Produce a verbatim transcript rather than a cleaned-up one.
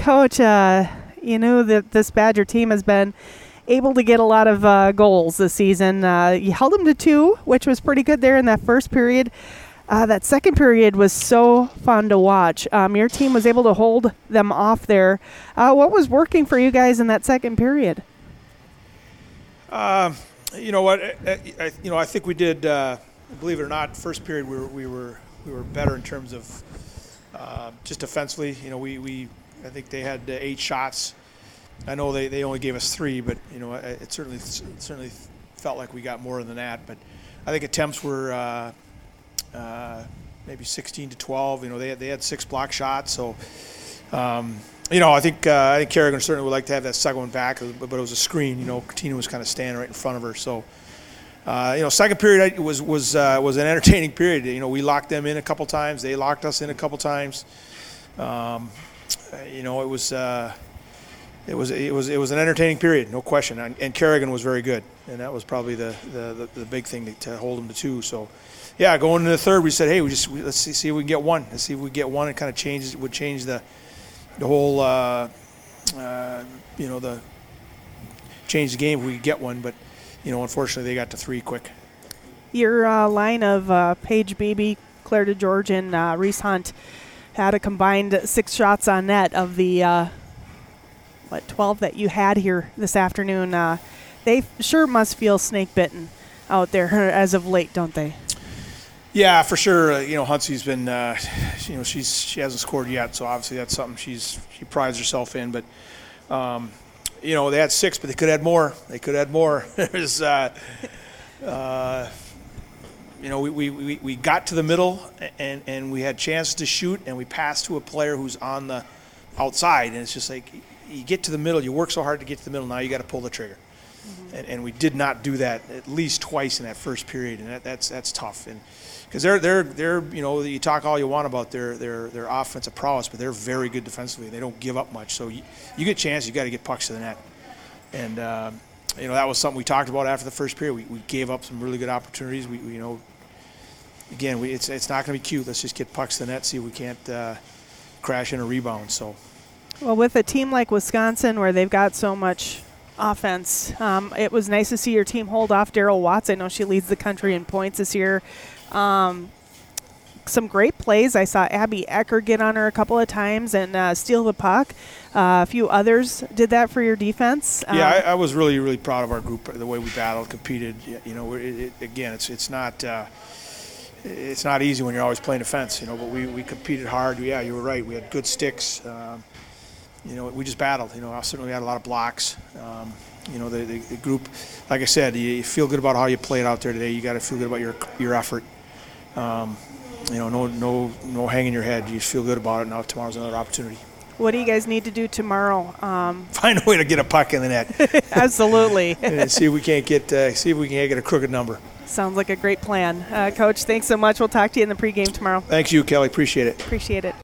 Coach, uh, you know that this Badger team has been able to get a lot of uh, goals this season. Uh, you held them to two, which was pretty good there in that first period. Uh, that second period was so fun to watch. Um, your team was able to hold them off there. Uh, what was working for you guys in that second period? Uh, you know what? I, I, you know, I think we did. Uh, believe it or not, first period we were we were we were better in terms of uh, just defensively. You know, we, we I think they had uh, eight shots. I know they, they only gave us three, but you know, it, it certainly it certainly felt like we got more than that. But I think attempts were. Uh, Uh, maybe sixteen to twelve. You know, they had, they had six block shots. So, um, you know, I think uh, I think Kerrigan certainly would like to have that second one back, but, but it was a screen. You know, Katina was kind of standing right in front of her. So, uh, you know, second period was was uh, was an entertaining period. You know, we locked them in a couple times. They locked us in a couple times. Um, you know, it was uh, it was it was it was an entertaining period, no question. And, and Kerrigan was very good, and that was probably the the, the, the big thing to, to hold them to two. So. Yeah, going into the third, we said, hey, we just we, let's see, see if we can get one. Let's see if we get one. It kind of changes would change the the whole uh, uh, you know the change the game if we could get one. But you know, unfortunately, they got to three quick. Your uh, line of uh, Paige Beebe, Claire DeGeorge, and uh, Reese Hunt had a combined six shots on net of the uh, what twelve that you had here this afternoon. Uh, they sure must feel snake bitten out there as of late, don't they? Yeah, for sure. Uh, you know, Huntsy's been, uh, you know, she's she hasn't scored yet, so obviously that's something she's she prides herself in. But, um, you know, they had six, but they could have had more. They could have had more. There's, uh, uh, you know, we, we, we got to the middle and, and we had chances to shoot, and we passed to a player who's on the outside, and it's just like you get to the middle, you work so hard to get to the middle, now you got to pull the trigger. Mm-hmm. And, and we did not do that at least twice in that first period, and that, that's that's tough. And because they're they're they're you know you talk all you want about their their their offensive prowess, but they're very good defensively. They don't give up much. So you, you get a chance, you got to get pucks to the net. And uh, you know that was something we talked about after the first period. We, we gave up some really good opportunities. We, we you know again we, it's it's not going to be cute. Let's just get pucks to the net. See if we can't uh, crash in a rebound. So. Well, with a team like Wisconsin where they've got so much offense, um, it was nice to see your team hold off Daryl Watts. I know she leads the country in points this year. Um, some great plays. I saw Abby Ecker get on her a couple of times and uh, steal the puck. Uh, a few others did that for your defense. Yeah, um, I, I was really, really proud of our group, the way we battled, competed. You know, it, it, again, it's it's not uh, it's not easy when you're always playing defense. You know, but we, we competed hard. Yeah, you were right. We had good sticks. Um, You know, we just battled. You know, I certainly had a lot of blocks. Um, you know, the, the, the group, like I said, you, you feel good about how you played out there today. You got to feel good about your your effort. Um, you know, no no no hanging your head. You just feel good about it. Now tomorrow's another opportunity. What do you guys need to do tomorrow? Um, Find a way to get a puck in the net. Absolutely. And see if we can't get uh, see if we can get a crooked number. Sounds like a great plan, uh, Coach. Thanks so much. We'll talk to you in the pregame tomorrow. Thanks, you, Kelly. Appreciate it. Appreciate it.